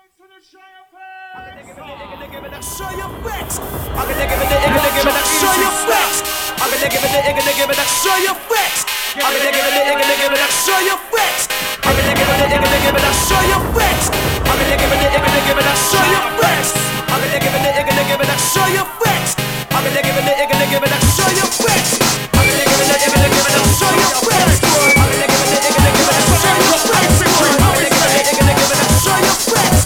Show your facts. I'm gonna give it the show your facts. I'm gonna give it the show your facts. I'm gonna give it the show your facts. I'm gonna give it the show your facts. I'm gonna give it the show your facts. I'm gonna give it the show your facts. I'm gonna give it the show your facts. I'm gonna give it the show your facts. I'm gonna give it the show your facts. I'm gonna give it the show your facts. I'm gonna give it the show your facts.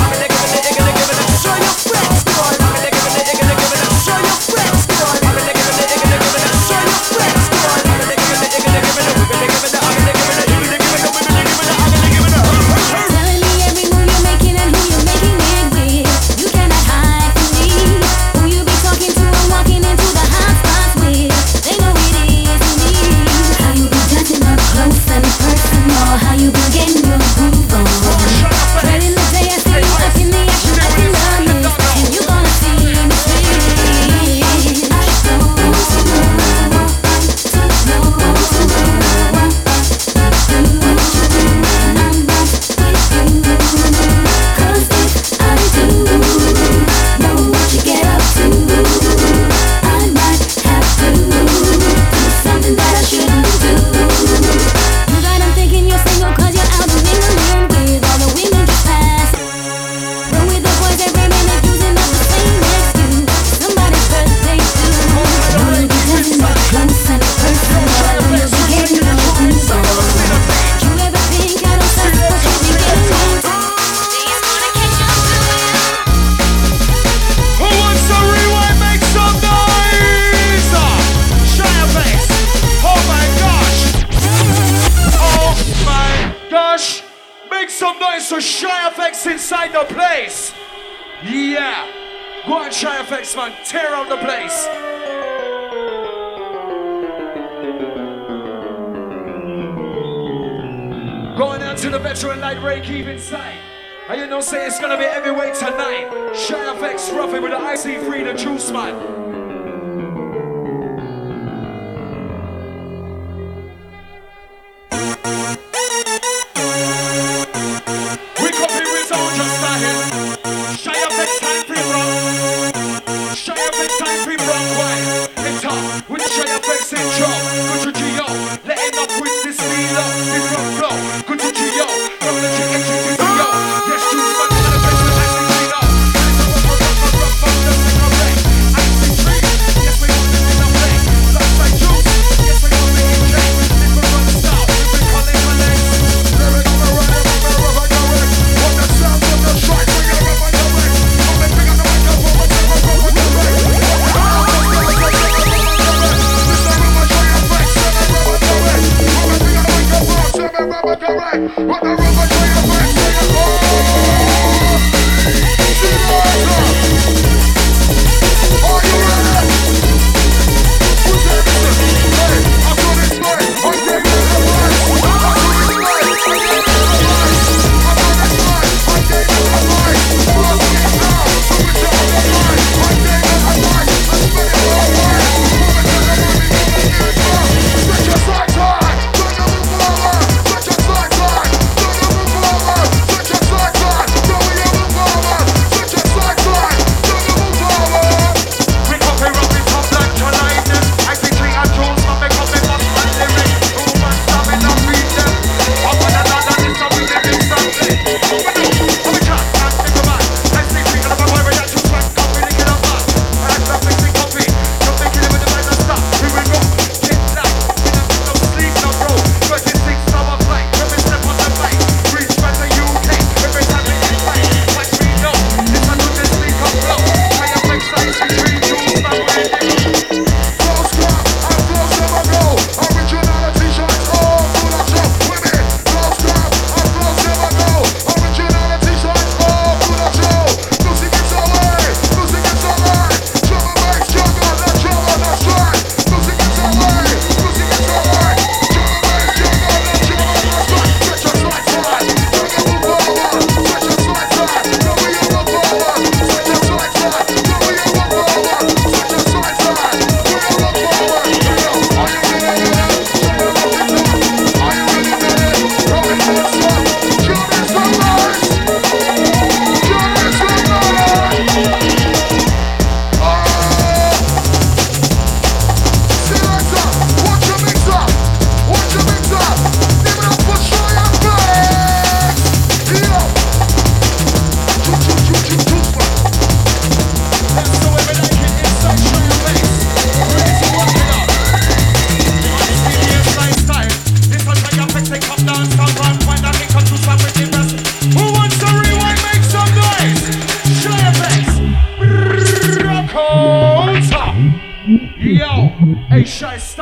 Inside the place, yeah. Go on, Shy FX, man. Tear out the place. Going out to the veteran light Ray Keep inside. And you know, say it's gonna be heavyweight tonight. Shy FX roughing with the IC3, the juice man.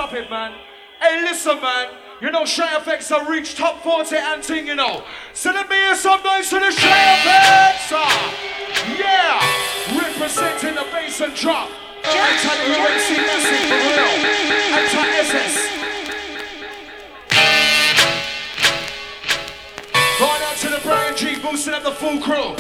stop it, man. Hey, listen, man. You know, Shy FX have reached top 40 and thing, you know. So let me hear some noise to the Shy FX. Yeah, representing the bass and drop. Anti-UNC massive for real. Anti-SS. Going out to the Brian G, boosting up the full crew.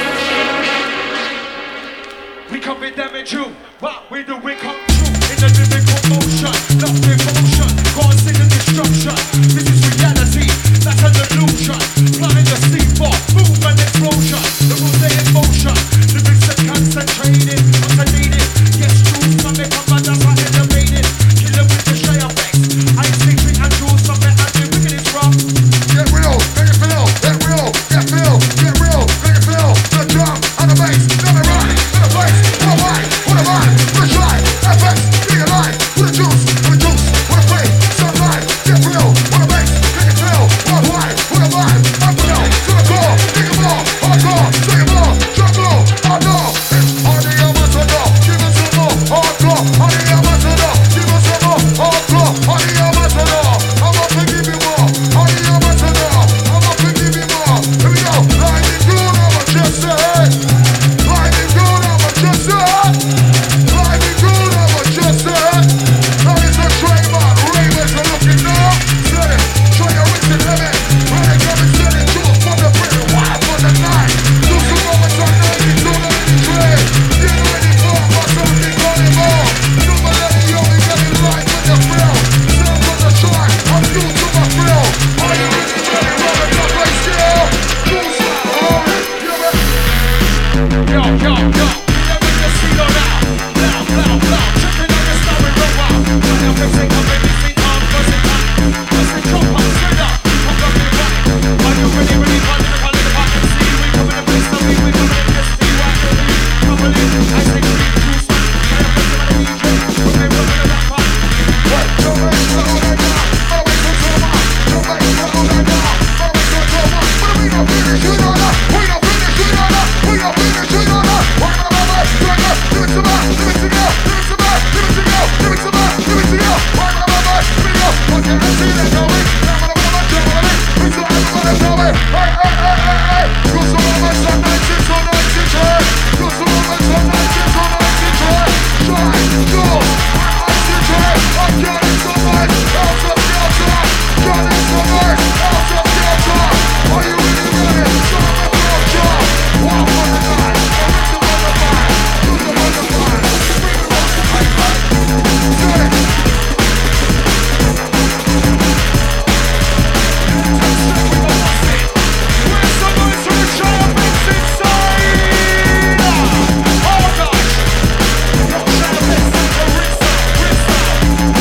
We come with damage you. What we do, we come true. In the lyrical motion, not devotion. Causing the destruction. This is reality, that's an illusion. Flying the C4, movement explosion. The rules are in motion. Lyrics are concentrated, alternated. Yes, true, some they come and that's how elevated. Killer with the Shy FX. I see three and two, some they have the wickedest rock. Get real, make it feel, get real, get real, make it feel. The drum and the bass, let me run. In the place, what am I? What am I? What a Shy FX, be alive. With the juice, what a play, sunlight. Get real, what a bass, make it feel. Worldwide, what a vibe, I'm real. To the core, dig it more, hardcore, sing it more, jungle, I know. It's hardy, I'm a turn up, give it some more, hardcore, hardy, I'm a turn up, give it some more, hardcore, hardy, I'm a turn up. I'm up to give you more, hardy, I'm a turn up, I'm up to give you more. Here we go, lightning good, I'm a just say. Lightning good, I'm a just say. Lightning good, I'm a just say. Now it's a trademark, ravers are looking now. Set it, show your wrist and heaven. Running, coming, setting, jewels from the prison, wild for the night. Do some moments on 92, 93. Get ready for my something calling more. Super lady, only getting right with the thrill. Sound from the track, I'm new to my thrill. Are you ready, rolling up like still? Do some rolling, give it. Yo, yo, yo. Let me just see you now. Loud. Checking out your style with roll out. Shy FX ain't coming, this ain't on, cause it hot. Cause it jump on, straight up. I'm coming right. Are you ready, calling the pot and see? We coming to play something, we coming to test you. I know you, probably. I say three, two, one. Shy FX to my DJ. Okay, we're gonna rock on. What? Don't make it slow like that. Always so much. Don't make it slow like that. Always so much. But we don't finish, you know that. We don't finish, you know that. We don't finish, you know that. Why not, give it to me, give it to go, give it to me, give it to go, give it to me, give it to go. Why not, give it go. What can I see that going? Now when I'm on my job, we still have a lot of going. Hey. Go so much on 96 or 93. Go so much on 96 or 93. Try, go. I'm getting so much out of Delta. Getting so much out of Delta. Are you ready? So I'm a culture. Walk on the night. I'm into the fire. Do the butterfly. Bring it on to my life. Say it. Where's the noise for the Shy FX inside? Oh gosh. Yo, Shy FX like a rinse out.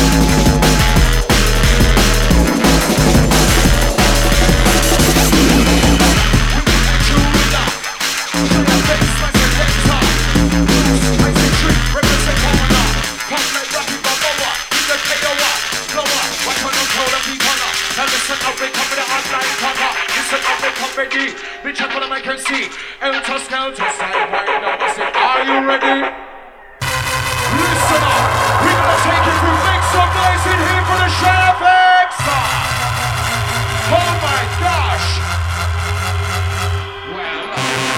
Are you ready? Listen up. We're gonna take you through. Make some noise in here for the Shy FX. Oh my gosh. Well,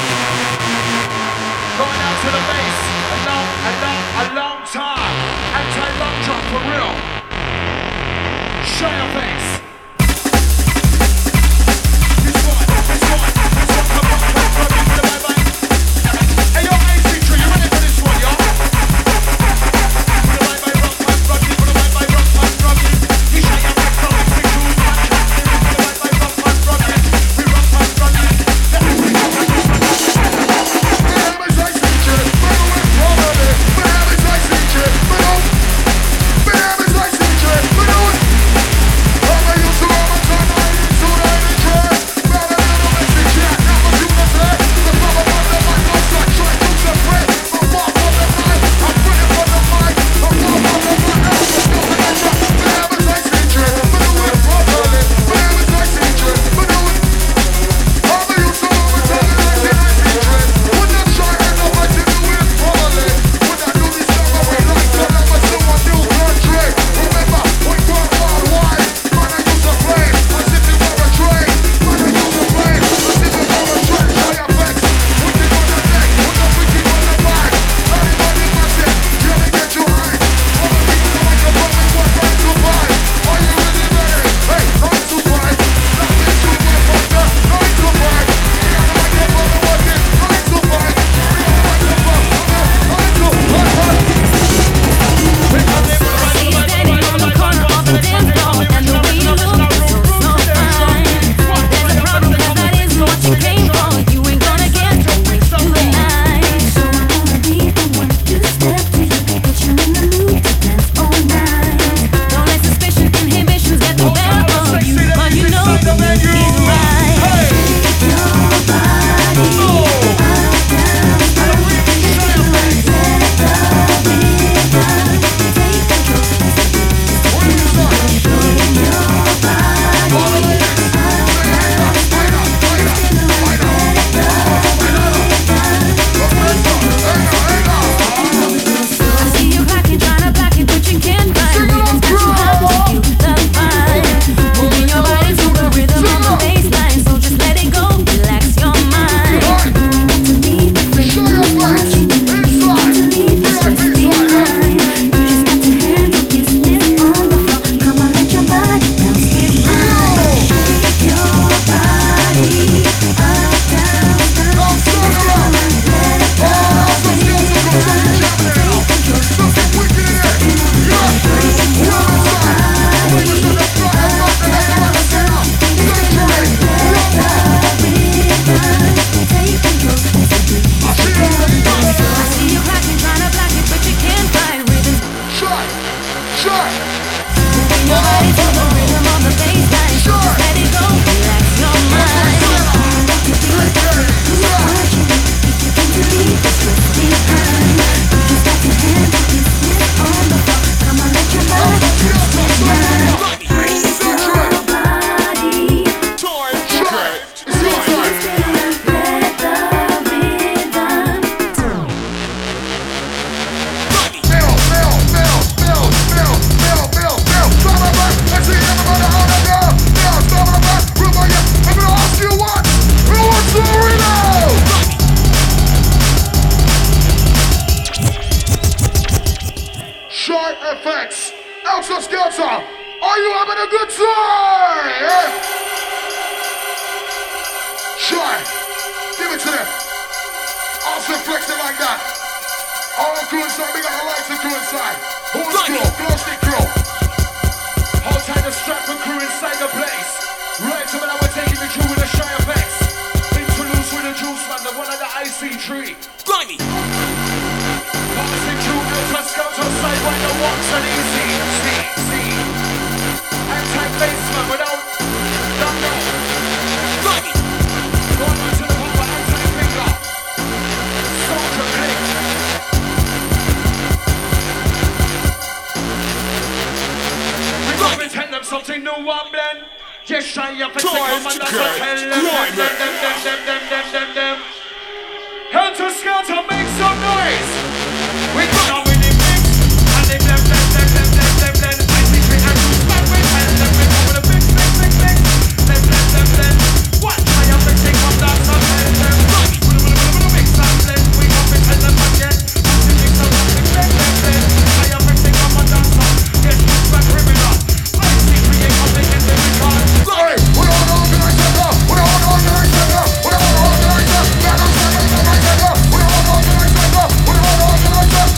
going out to the bass. A long time. Anti-long drop for real. Shy FX. This one, come on, bye-bye. Hey, yo, AC3, you ready for this one, yo? Put a bye-bye rock, man, rock it. Put a bye-bye rock, man, rock it. The Shy FX Helter Skelter, are you having a good time? Yeah? Try, give it to them. Also flex it like that. All crew inside, we got the lights and crew inside. Who's crew? Glow stick crew. Hold tight the strap and crew inside the place. Right to when I was taking the crew with a shy effects. Interludes with a juice man, the one of the IC3. Grimy. Passing through Helter Skelter side right the ones and easy. See. Anti-baseman without number. Grimy. Going on to the pump of anti-finger. Soldier click. We gon' pretend them something new and blend. Yes, shy up and come and that's what tell them. Helter Skelter, make some noise. We gonna win it mix. And they blend. I think we have to stand with tell them we come with a mix. Blend. What shy up and come and that's what tell them. Mix and blend. We come and tell them again. And we mix and blend. Shy up and come and that's what. Yes, it's my criminal. I think we ain't come again the record. Hey, we all organize that. We all organize that. We all organize that. We all organize that. We all organize that.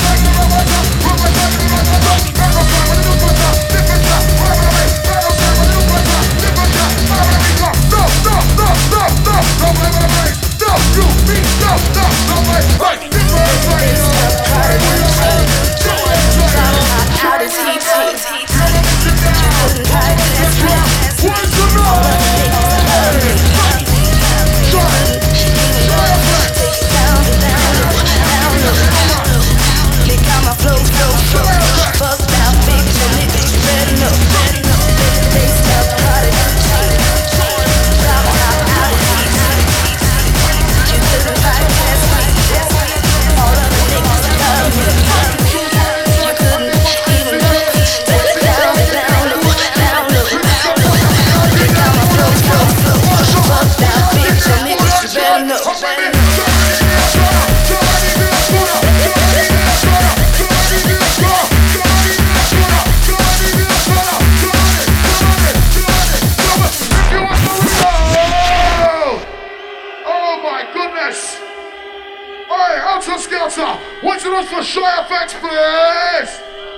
What's it for Shy FX, please?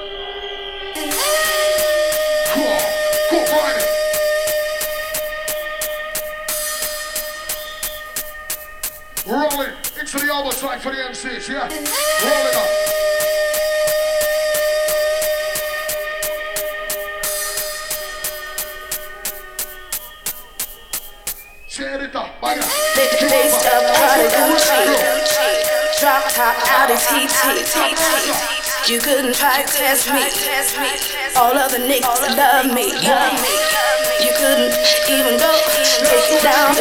Cool, Brian. Rolling into the overtime for the MCs, yeah? Rolling up. Share it up, bye. Laced up out of Gucci, drop top out of TT. You couldn't try to test me. All other niggas love me. You couldn't even go take it down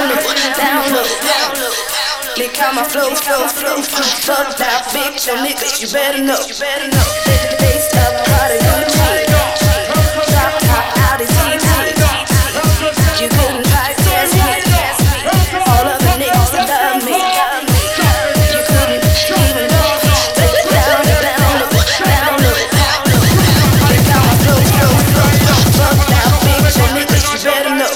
low. Lick out my flow. Fuck that bitch, your niggas, you better know. Laced up out of Gucci, drop top out of TT. You couldn't try to test me. All of the niggas love me. You couldn't even go take it down low. Lick out my flow. Fuck that bitch, your niggas, you better know.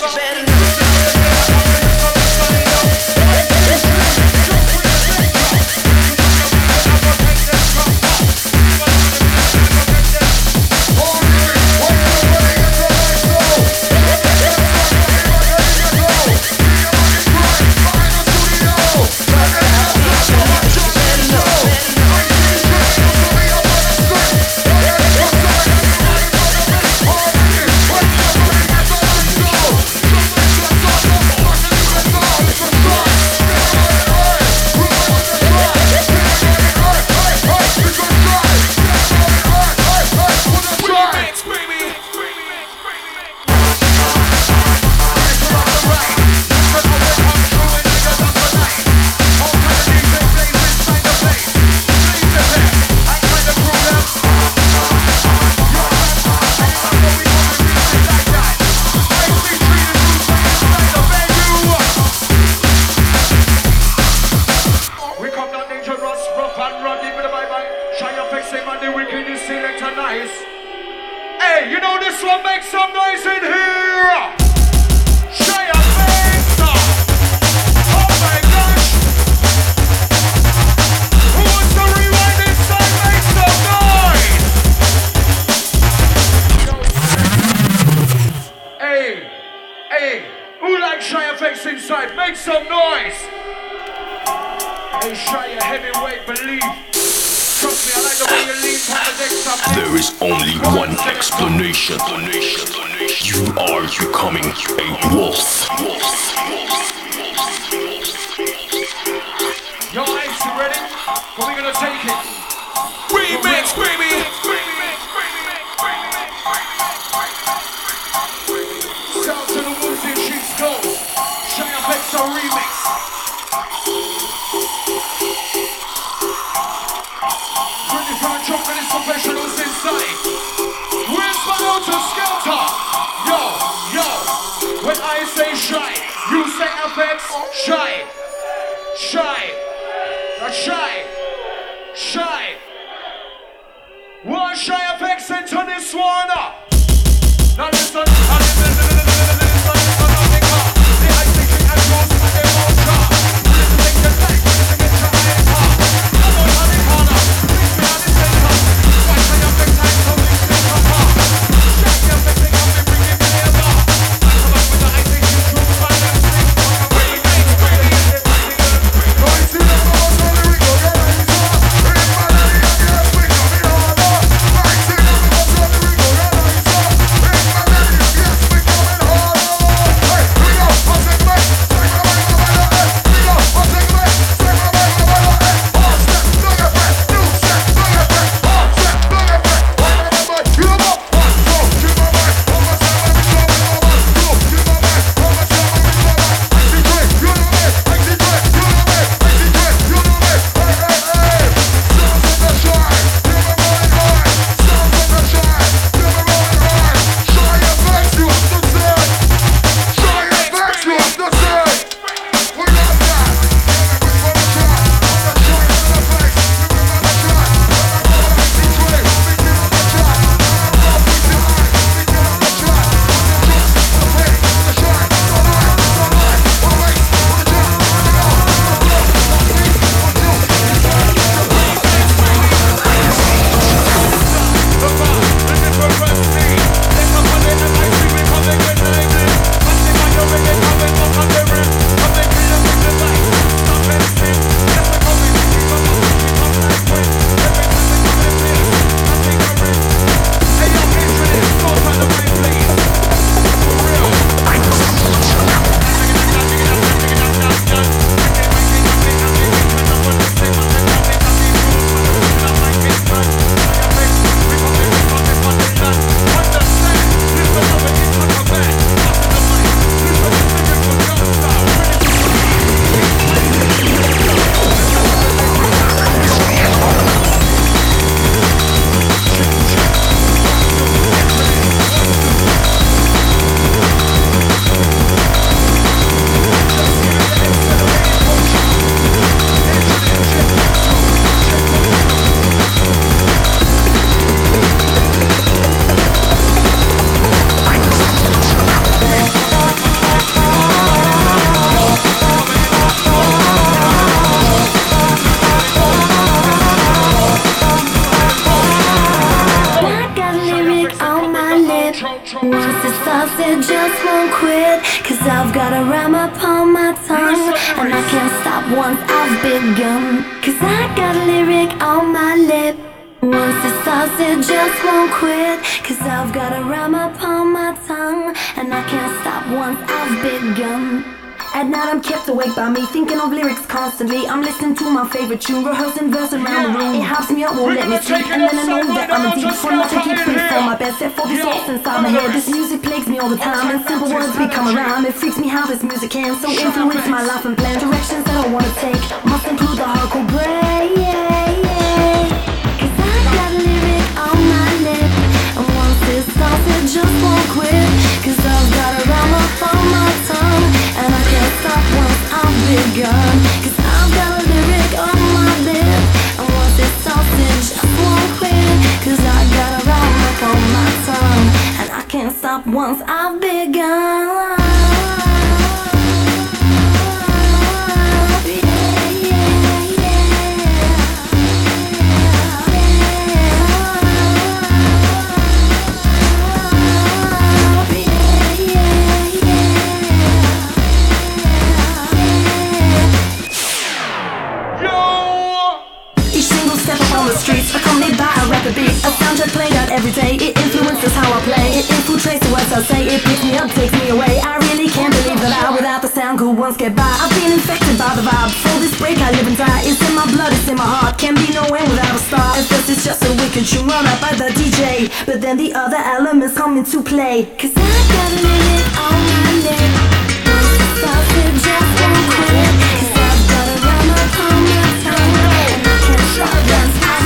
this one, make some noise in here. Show your face. Oh my gosh. Who wants to rewind this song? Make some noise. Hey, hey, who likes Shy FX inside? Make some noise. Hey, Shy, a heavyweight, believe. Trust me, I like the way you lean past the next time. There is only one explanation. You are becoming a wolf. Yo, Ace, you ready? But we're gonna take it. Remix, baby. Shout to the wolves in sheep's clothes. Shy FX a remix. Ready for the truck and its professionals inside. Where's my auto skelter? Yo, when I say shy, you say FX, shy. That's shy. One Shy FX into this one. Now listen, the ice age and yours and their own jar. Listen, take your back, listen, get your eyes off. Come on, honey, corner, please be on the center. Why Shy FX time so they stay apart? Shy FX, they come and bring it together. I come up with the ice age and true fun and sing. Going to the most on the ring, go get it, said just won't quit, cause I've got a rhyme upon my tongue, and I can't stop once I've begun, cause I got a lyric on my lip. Once it starts, it just won't quit, cause I've got a rhyme upon my tongue, and I can't stop once I've begun. At night I'm kept awake by me, thinking of lyrics constantly. I'm listening to my favorite tune, rehearsing verse around the room. It helps me up, won't let me sleep, and then I know that I'm a deep one. Nothing keeps me from my best, set for these thoughts inside my head. This music plagues me all the time, and simple words become a rhyme. It freaks me how this music can so influence my life and plan. Directions that I wanna take must include the hardcore break. Cause I got a lyric on my lip, and once it starts, it just won't quit, cause I've got a rhyme up on my tongue, and I can't stop once I've begun, cause I've got a lyric on my lip, and once it starts, it just won't quit, cause I got a rhyme up on my tongue, and I can't stop once I've begun. A soundtrack played out every day. It influences how I play. It infiltrates the words I say. It picks me up, takes me away. I really can't believe that I, without the sound, could once get by. I've been infected by the vibe. Before this break, I live and die. It's in my blood, it's in my heart. Can be no end without a star. At first, it's just a wicked tune run up by the DJ. But then the other elements come into play. 'Cause I got a minute on my neck. Once the sausage just won't quit. 'Cause I've got a rhyme upon my tongue. And I can't stop once I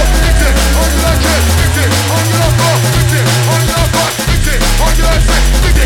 Stick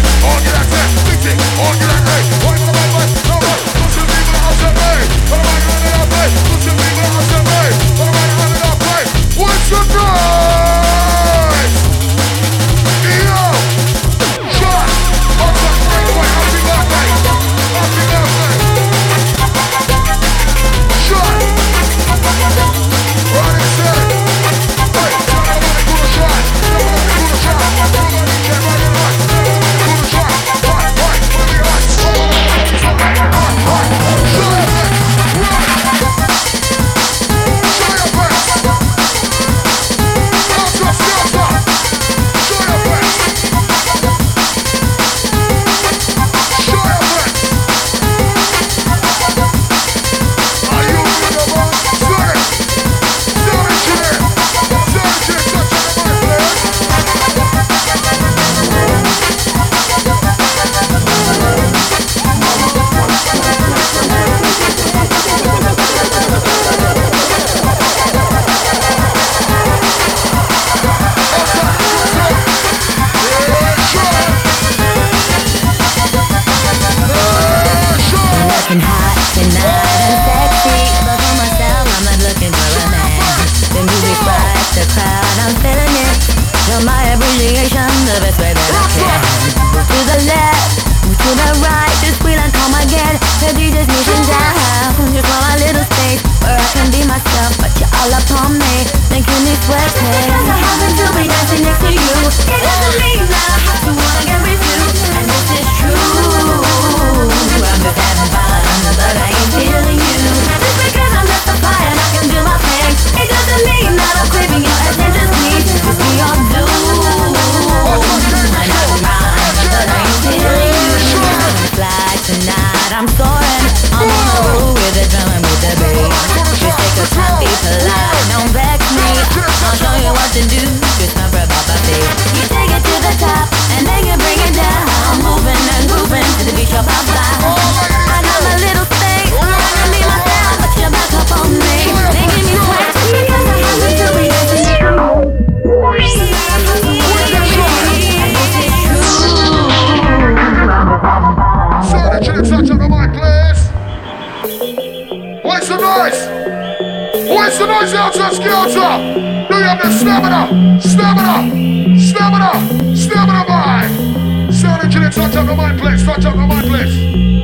till the touch of the mic, please. Where's the noise? Where's the noise out to Skelter? Do you have the stamina? Stamina! Stamina! Stamina, boy! Sound till the touch of the mic, please. Touch of the mic, please.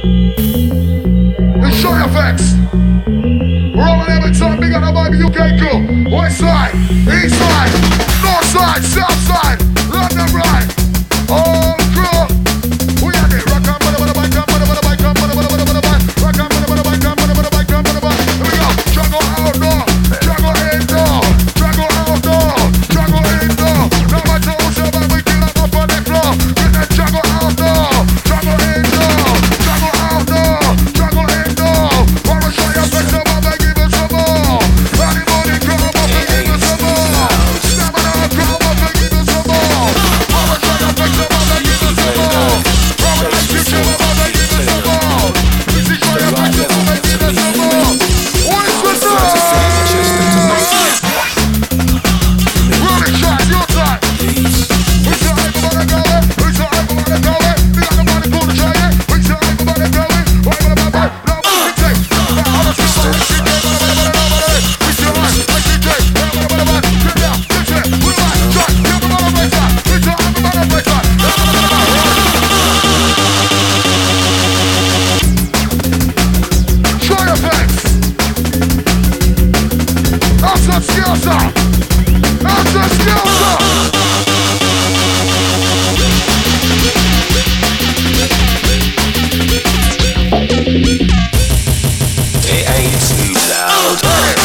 The show effects. Rolling every time, big on the mic, UK cool. West side, east side, north side, south side, London right. All crew. We are the rock on, bada bada bike, bada bada bike, bada bada bada bike, rock on, bada bada bike, bada bada bike, bada bada. Here we go. Jungle outdoor, jungle indoor, jungle outdoor, jungle indoor. No matter who's about, we kill up on the floor. With that jungle outdoor, jungle indoor, jungle outdoor, jungle indoor. Wanna show you face up, I'ma give you some more. Anybody come up and give you some more. Stamina, come up and give you some more. Wanna show you face up, I'ma give you some more. Wanna let you show up, I'ma give you some more. This is show you face up, I'ma give you some more. What's the noise? Running shot, your time. Who's the hype about it going? Who's the hype about it going? We got the money for the try it. Who's the hype about it going? Why about it, about it? No, we take. All the shit, all the shit, we still on. I see take. Get down, get it. Put it back, shot. Get the ball back side. Who's the hype about it, back side? Show your face. That's a skill, sir. That's a skill, sir. It ain't too loud.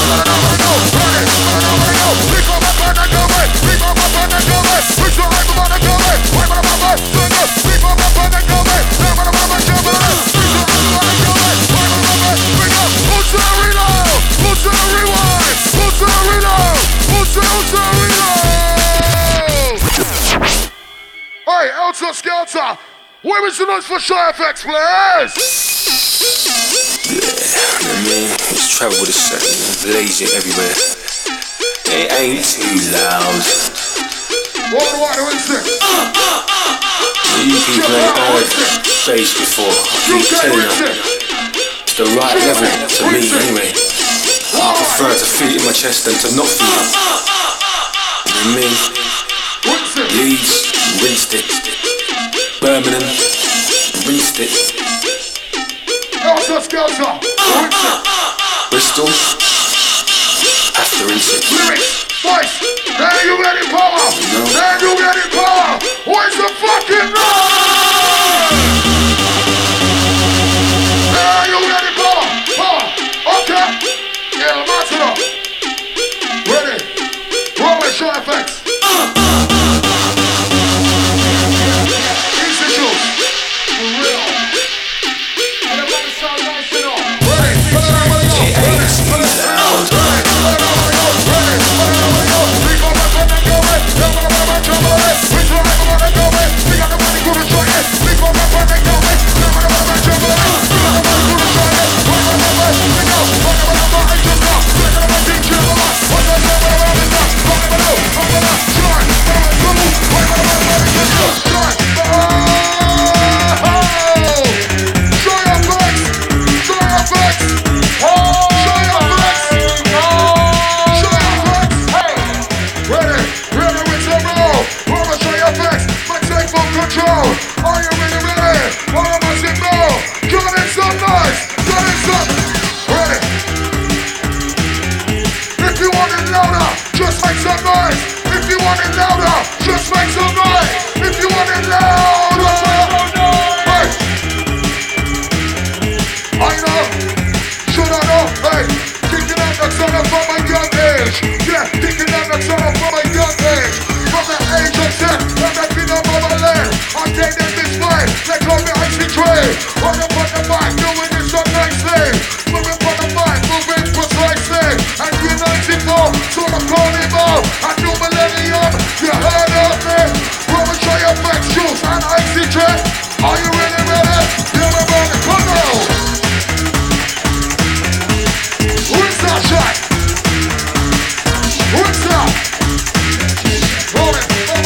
Hey, Elsa Skelter, where is the noise for Shy FX, please? Just travel with a set, lazy everywhere. It ain't too loud. What do instinct? You people ain't heard bass before. I keep telling you, it's the right level to me anyway. I prefer to feel it in my chest than to not feel it. You know what I mean? Leeds, rinsed it. Birmingham, rinsed it. Elsa Skelter, Bristol, have to rinse it. lyrics, voice, then you get it power, then you get it power. Where's the fucking noise? Then you get it power, power. Okay, yeah, match it up. Ready, roll with Show effects. Easy shoes, for real. Everybody sound nice and all. Ready,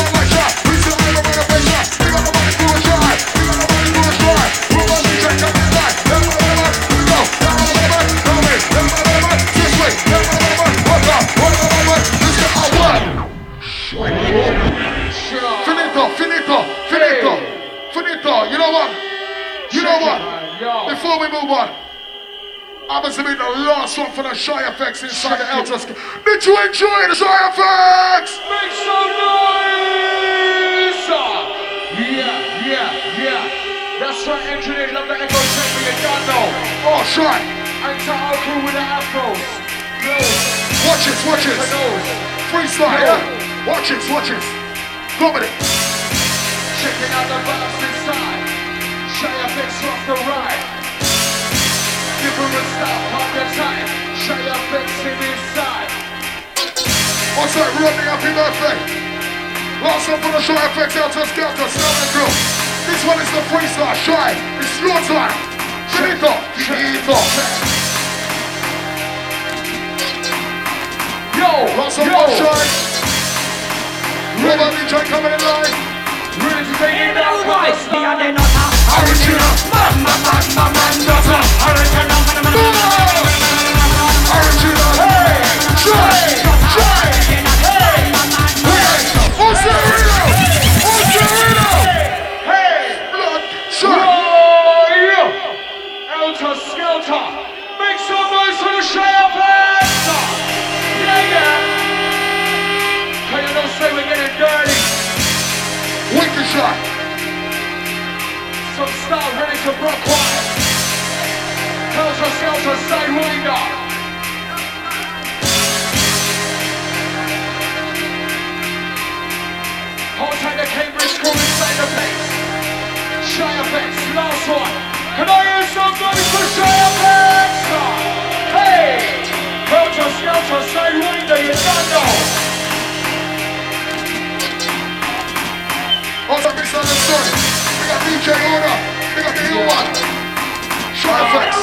Check what? You know what? You know what? Before we move on, I'm going to be the last one for the Shy Effects inside the Eltos. Did you enjoy the Shy Effects? Make some noise! Yeah. That's right, engineers love the echo chamber, you don't know. Oh, Shy. And to our crew with the afros. Watch it. Freestyle, yeah? Watch it. Go with it. Checking out the vibes inside. Shy Effects off the right. Different style, half the time. Shy Effects in inside. What's that, Rodney? Happy birthday. Last one for the Shy Effects, Eltos, Deltas, Sound and Grill. This one is the freestyle, Shy. It's your time. Finito. Yo, Last one for Shy. Robert DJ coming in live. Ready to take it down, guys. Original. Original. Hey. Shy. Elter Skelter, make some noise for the Shy Effects! Yeah! Can you not say we're getting dirty? Wicked shot. Some style ready to rock wide. Elter Skelter, Sidewinder. Hold tight the Cambridge crew inside the place. Shy Effects, last one. Can I hear some noise for Shy Effects? Hey! Helter Skelter, Sidewinder, you don't know. Also misunderstood. We got DJ Order. We got the new one. Shy Effects.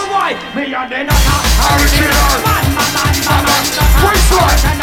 Original. Freestyle.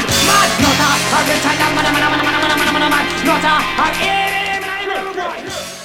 Not a